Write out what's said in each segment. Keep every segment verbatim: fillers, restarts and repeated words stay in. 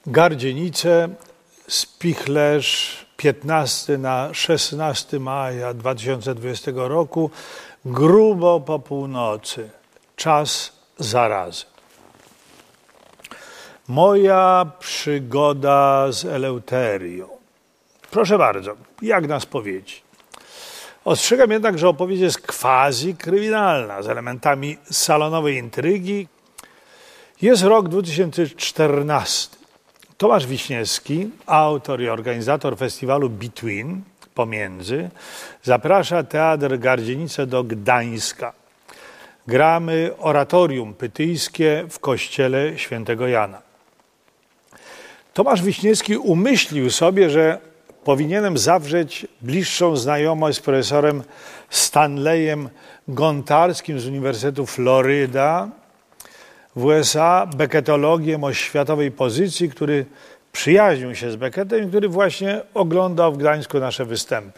Gardzienice, Spichlerz, piętnastego na szesnastego maja dwa tysiące dwudziestego roku, grubo po północy, czas zarazy. Moja przygoda z Eleuterią. Proszę bardzo, jak na spowiedzi. Ostrzegam jednak, że opowieść jest quasi-kryminalna, z elementami salonowej intrygi. Jest rok dwa tysiące czternasty. Tomasz Wiśniewski, autor i organizator festiwalu Between, Pomiędzy, zaprasza Teatr Gardzienice do Gdańska. Gramy oratorium pytyjskie w kościele świętego Jana. Tomasz Wiśniewski umyślił sobie, że powinienem zawrzeć bliższą znajomość z profesorem Stanleyem Gontarskim z Uniwersytetu Floryda w U S A, becketologiem o światowej pozycji, który przyjaźnił się z Beckettem i który właśnie oglądał w Gdańsku nasze występy.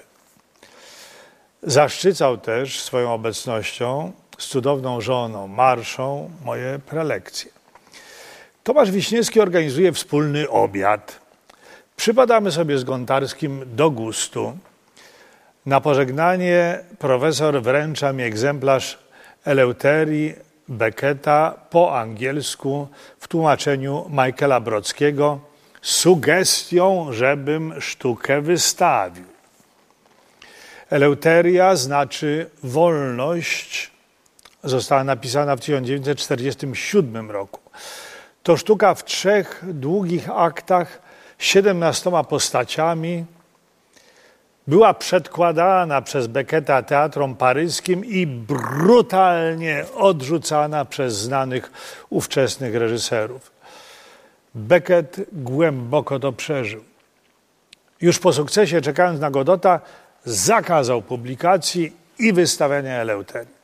Zaszczycał też swoją obecnością z cudowną żoną Marszą moje prelekcje. Tomasz Wiśniewski organizuje wspólny obiad. Przypadamy sobie z Gontarskim do gustu. Na pożegnanie profesor wręcza mi egzemplarz Eleuterii Becketa po angielsku w tłumaczeniu Michaela Brodzkiego z sugestią, żebym sztukę wystawił. Eleuteria znaczy wolność. Została napisana w tysiąc dziewięćset czterdziestym siódmym roku. To sztuka w trzech długich aktach, siedemnastoma postaciami. Była przedkładana przez Becketa teatrom paryskim i brutalnie odrzucana przez znanych ówczesnych reżyserów. Beckett głęboko to przeżył. Już po sukcesie, czekając na Godota, zakazał publikacji i wystawiania Eleuterii.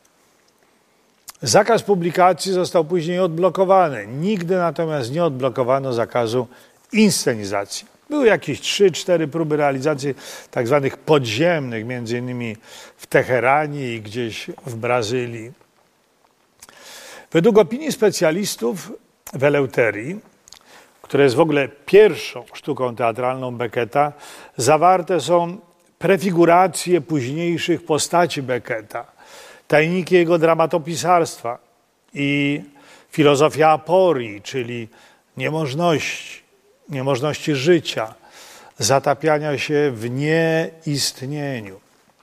Zakaz publikacji został później odblokowany. Nigdy natomiast nie odblokowano zakazu inscenizacji. Były jakieś trzy, cztery próby realizacji tak zwanych podziemnych, między innymi w Teheranie i gdzieś w Brazylii. Według opinii specjalistów w Eleuterii, która jest w ogóle pierwszą sztuką teatralną Becketa, zawarte są prefiguracje późniejszych postaci Becketa, tajniki jego dramatopisarstwa i filozofia aporii, czyli niemożności, niemożności życia, zatapiania się w nieistnieniu.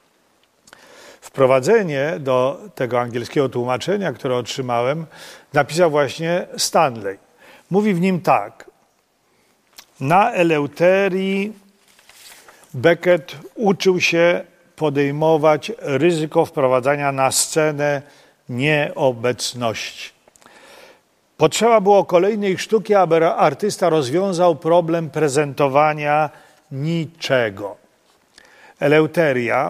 Wprowadzenie do tego angielskiego tłumaczenia, które otrzymałem, napisał właśnie Stanley. Mówi w nim tak. Na Eleuterii Beckett uczył się podejmować ryzyko wprowadzania na scenę nieobecności. Potrzeba było kolejnej sztuki, aby artysta rozwiązał problem prezentowania niczego. Eleuteria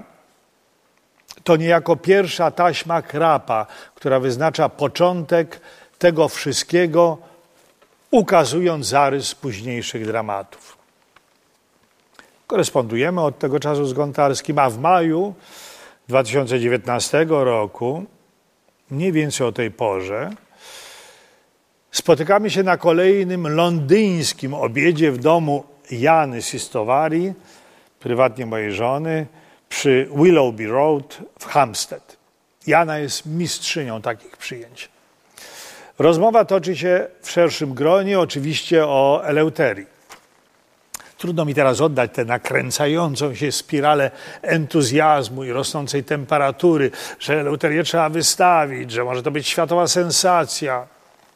to niejako pierwsza taśma Krapa, która wyznacza początek tego wszystkiego, ukazując zarys późniejszych dramatów. Korespondujemy od tego czasu z Gontarskim, a w maju dwa tysiące dziewiętnastego roku, mniej więcej o tej porze, spotykamy się na kolejnym londyńskim obiedzie w domu Jany Sistowari, prywatnie mojej żony, przy Willoughby Road w Hampstead. Jana jest mistrzynią takich przyjęć. Rozmowa toczy się w szerszym gronie, oczywiście o Eleuterii. Trudno mi teraz oddać tę nakręcającą się spiralę entuzjazmu i rosnącej temperatury, że Eleuterię trzeba wystawić, że może to być światowa sensacja.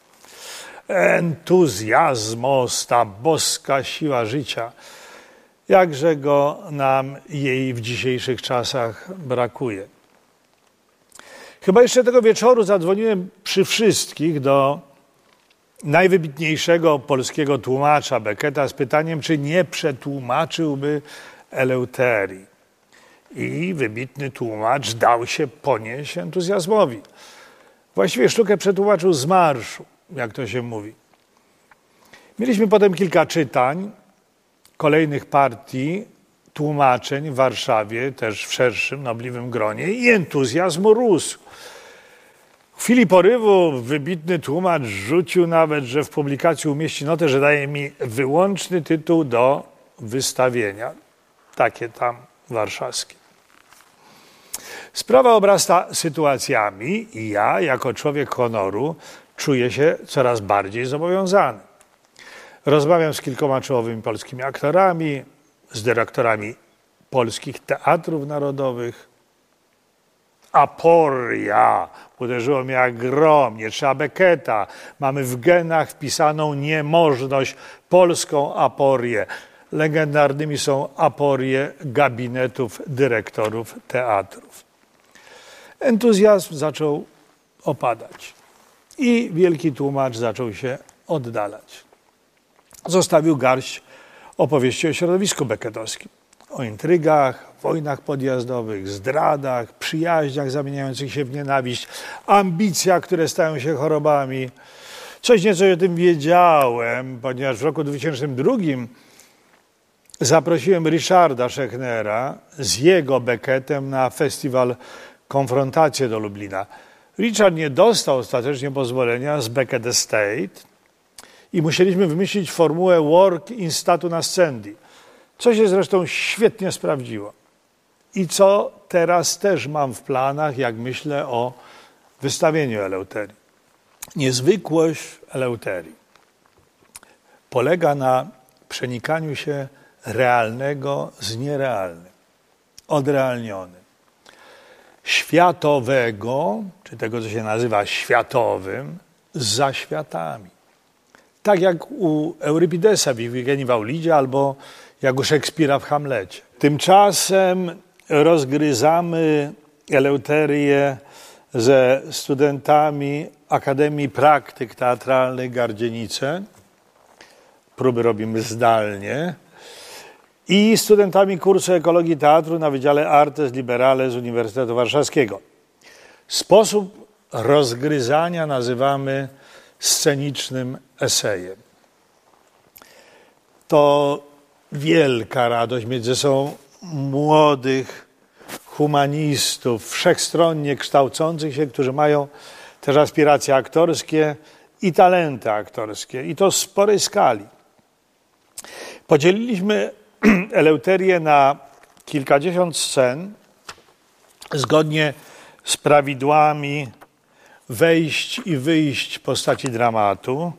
Entuzjazmos, ta boska siła życia. Jakże go nam jej w dzisiejszych czasach brakuje. Chyba jeszcze tego wieczoru zadzwoniłem przy wszystkich do najwybitniejszego polskiego tłumacza Becketa z pytaniem, czy nie przetłumaczyłby Eleuterii. I wybitny tłumacz dał się ponieść entuzjazmowi. Właściwie sztukę przetłumaczył z marszu, jak to się mówi. Mieliśmy potem kilka czytań, kolejnych partii, tłumaczeń w Warszawie, też w szerszym, nobliwym gronie i entuzjazm rósł. W chwili porywu wybitny tłumacz rzucił nawet, że w publikacji umieści notę, że daje mi wyłączny tytuł do wystawienia. Takie tam warszawskie. Sprawa obrasta sytuacjami i ja, jako człowiek honoru, czuję się coraz bardziej zobowiązany. Rozmawiam z kilkoma czołowymi polskimi aktorami, z dyrektorami polskich teatrów narodowych. Aporia uderzyło mnie jak grom, nie trzeba Becketa. Mamy w genach wpisaną niemożność, polską aporię. Legendarnymi są aporie gabinetów dyrektorów teatrów. Entuzjazm zaczął opadać i wielki tłumacz zaczął się oddalać. Zostawił garść opowieści o środowisku becketowskim, o intrygach, wojnach podjazdowych, zdradach, przyjaźniach zamieniających się w nienawiść, ambicjach, które stają się chorobami. Coś nieco o tym wiedziałem, ponieważ w roku dwutysięcznym drugim zaprosiłem Richarda Schechnera z jego Beckettem na festiwal Konfrontacje do Lublina. Richard nie dostał ostatecznie pozwolenia z Beckett Estate i musieliśmy wymyślić formułę work in statu nascendi, co się zresztą świetnie sprawdziło. I co teraz też mam w planach, jak myślę o wystawieniu Eleuterii. Niezwykłość Eleuterii polega na przenikaniu się realnego z nierealnym, odrealnionym. Światowego, czy tego, co się nazywa światowym, za światami. Tak jak u Eurypidesa w Ifigenii w Aulidzie albo jak u Szekspira w Hamlecie. Tymczasem rozgryzamy Eleuterię ze studentami Akademii Praktyk Teatralnych Gardzienice. Próby robimy zdalnie. I studentami kursu Ekologii Teatru na Wydziale Artes Liberales z Uniwersytetu Warszawskiego. Sposób rozgryzania nazywamy scenicznym esejem. To wielka radość mieć ze sobą młodych humanistów, wszechstronnie kształcących się, którzy mają też aspiracje aktorskie i talenty aktorskie. I to w sporej skali. Podzieliliśmy Eleuterię na kilkadziesiąt scen zgodnie z prawidłami wejść i wyjść postaci dramatu.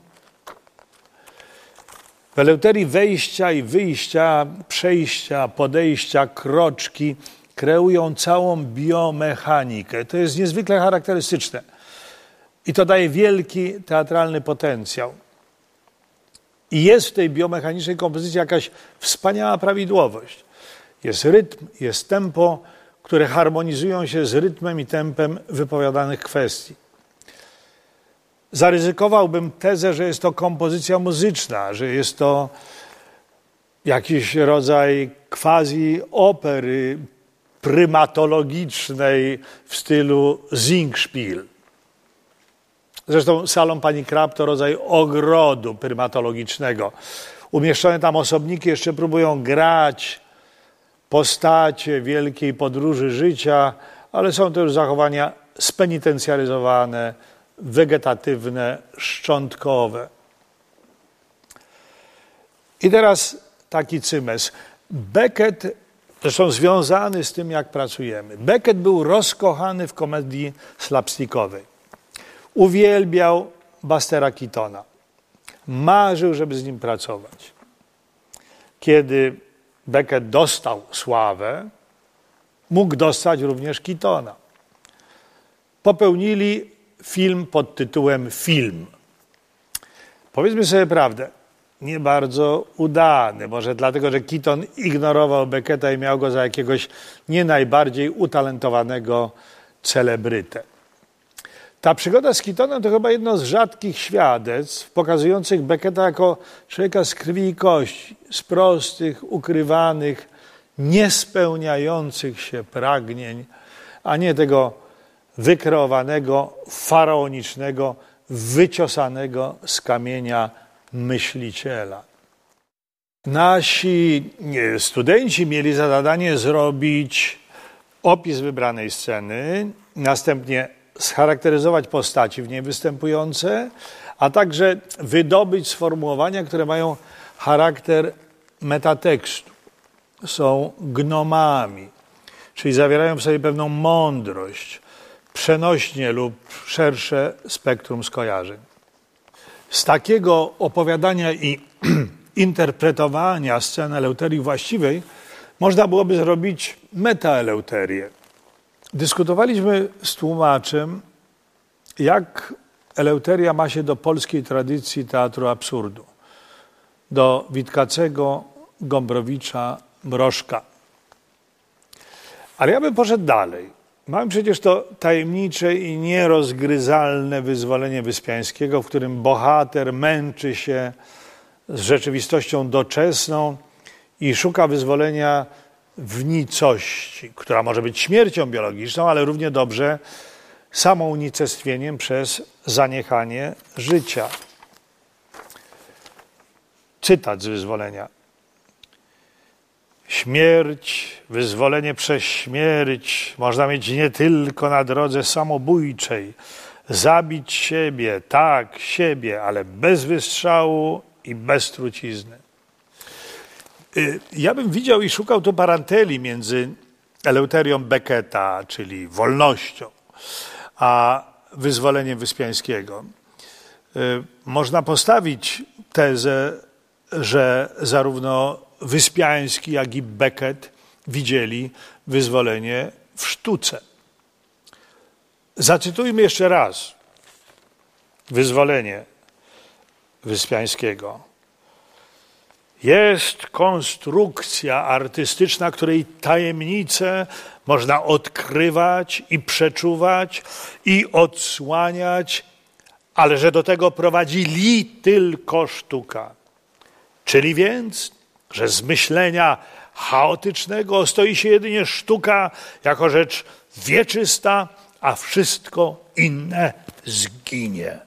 W Eleuterii wejścia i wyjścia, przejścia, podejścia, kroczki kreują całą biomechanikę. To jest niezwykle charakterystyczne. I to daje wielki teatralny potencjał. I jest w tej biomechanicznej kompozycji jakaś wspaniała prawidłowość. Jest rytm, jest tempo, które harmonizują się z rytmem i tempem wypowiadanych kwestii. Zaryzykowałbym tezę, że jest to kompozycja muzyczna, że jest to jakiś rodzaj quasi opery prymatologicznej w stylu Singspiel. Zresztą salon pani Krab to rodzaj ogrodu prymatologicznego. Umieszczone tam osobniki jeszcze próbują grać postacie wielkiej podróży życia, ale są to już zachowania spenitencjaryzowane, wegetatywne, szczątkowe. I teraz taki cymes. Beckett, zresztą związany z tym, jak pracujemy. Beckett był rozkochany w komedii slapstickowej. Uwielbiał Bustera Keatona. Marzył, żeby z nim pracować. Kiedy Beckett dostał sławę, mógł dostać również Keatona. Popełnili film pod tytułem Film. Powiedzmy sobie prawdę, nie bardzo udany. Może dlatego, że Keaton ignorował Becketta i miał go za jakiegoś nie najbardziej utalentowanego celebrytę. Ta przygoda z Keatonem to chyba jedno z rzadkich świadectw pokazujących Becketta jako człowieka z krwi i kości, z prostych, ukrywanych, niespełniających się pragnień, a nie tego wykreowanego, faraonicznego, wyciosanego z kamienia myśliciela. Nasi studenci mieli za zadanie zrobić opis wybranej sceny, następnie scharakteryzować postaci w niej występujące, a także wydobyć sformułowania, które mają charakter metatekstu. Są gnomami, czyli zawierają w sobie pewną mądrość, przenośnie lub szersze spektrum skojarzeń. Z takiego opowiadania i interpretowania sceny Eleuterii właściwej można byłoby zrobić metaeleuterię. Dyskutowaliśmy z tłumaczem, jak Eleuteria ma się do polskiej tradycji teatru absurdu, do Witkacego, Gombrowicza, Mrożka. Ale ja bym poszedł dalej. Mamy przecież to tajemnicze i nierozgryzalne wyzwolenie Wyspiańskiego, w którym bohater męczy się z rzeczywistością doczesną i szuka wyzwolenia w nicości, która może być śmiercią biologiczną, ale równie dobrze samounicestwieniem przez zaniechanie życia. Cytat z wyzwolenia. Śmierć, wyzwolenie przez śmierć można mieć nie tylko na drodze samobójczej. Zabić siebie, tak, siebie, ale bez wystrzału i bez trucizny. Ja bym widział i szukał tu paranteli między Eleuterią Becketa, czyli wolnością, a wyzwoleniem Wyspiańskiego. Można postawić tezę, że zarówno Wyspiański, jak i Beckett widzieli wyzwolenie w sztuce. Zacytujmy jeszcze raz wyzwolenie Wyspiańskiego. Jest konstrukcja artystyczna, której tajemnice można odkrywać i przeczuwać i odsłaniać, ale że do tego prowadzi li tylko sztuka. Czyli więc, że z myślenia chaotycznego ostoi się jedynie sztuka jako rzecz wieczysta, a wszystko inne zginie.